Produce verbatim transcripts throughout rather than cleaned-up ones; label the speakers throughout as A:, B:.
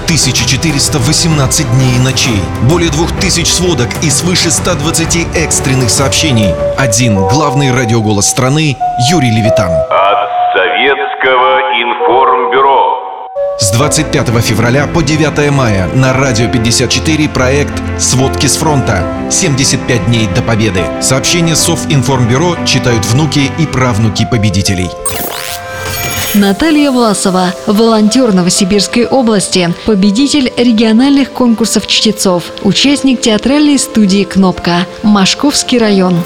A: тысяча четыреста восемнадцать дней и ночей, более двух тысяч сводок и свыше ста двадцати экстренных сообщений. Один главный радиоголос страны Юрий Левитан.
B: От Советского информбюро.
A: С двадцать пятого февраля по девятое мая на Радио пятьдесят четыре проект «Сводки с фронта. семьдесят пять дней до победы». Сообщения Совинформбюро читают внуки и правнуки победителей.
C: Наталья Власова, волонтер Новосибирской области, победитель региональных конкурсов чтецов, участник театральной студии «Кнопка», Машковский район.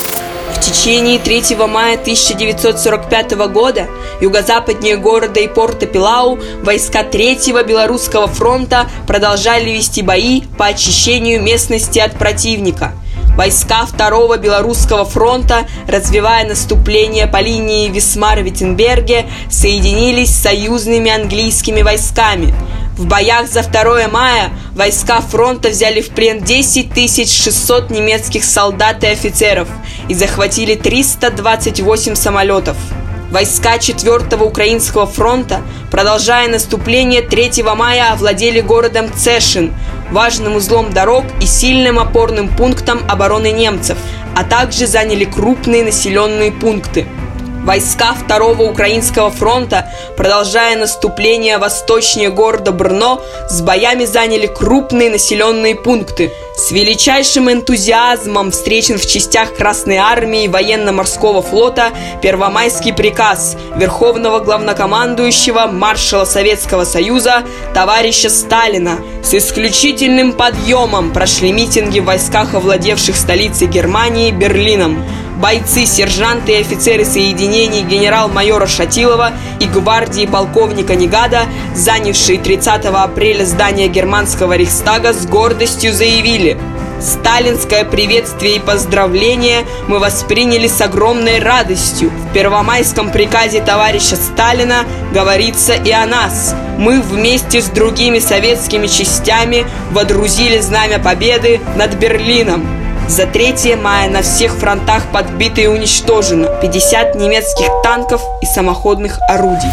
D: В течение третьего мая тысяча девятьсот сорок пятого года юго-западнее города и порта Пилау войска Третьего Белорусского фронта продолжали вести бои по очищению местности от противника. Войска Второго Белорусского фронта, развивая наступление по линии Висмар-Виттенберге, соединились с союзными английскими войсками. В боях за второе мая войска фронта взяли в плен десять тысяч шестьсот немецких солдат и офицеров и захватили триста двадцать восемь самолетов. Войска Четвертого Украинского фронта, продолжая наступление, третьего мая овладели городом Цешин, важным узлом дорог и сильным опорным пунктом обороны немцев, а также заняли крупные населенные пункты. Войска Второго Украинского фронта, продолжая наступление восточнее города Брно, с боями заняли крупные населенные пункты. С величайшим энтузиазмом встречен в частях Красной армии и военно-морского флота Первомайский приказ Верховного главнокомандующего маршала Советского Союза товарища Сталина. С исключительным подъемом прошли митинги в войсках, овладевших столицей Германии Берлином. Бойцы, сержанты и офицеры соединений генерал-майора Шатилова и гвардии полковника Негада, занявшие тридцатого апреля здание германского Рейхстага, с гордостью заявили: «Сталинское приветствие и поздравление мы восприняли с огромной радостью. В Первомайском приказе товарища Сталина говорится и о нас. Мы вместе с другими советскими частями водрузили знамя победы над Берлином». За третье мая на всех фронтах подбито и уничтожено пятьдесят немецких танков и самоходных орудий.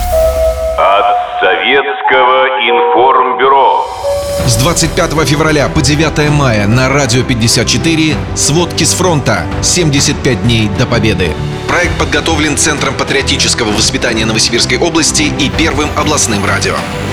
B: От Советского информбюро.
A: С двадцать пятого февраля по девятое мая на Радио пятьдесят четыре «Сводки с фронта. семьдесят пять дней до победы». Проект подготовлен Центром патриотического воспитания Новосибирской области и Первым областным радио.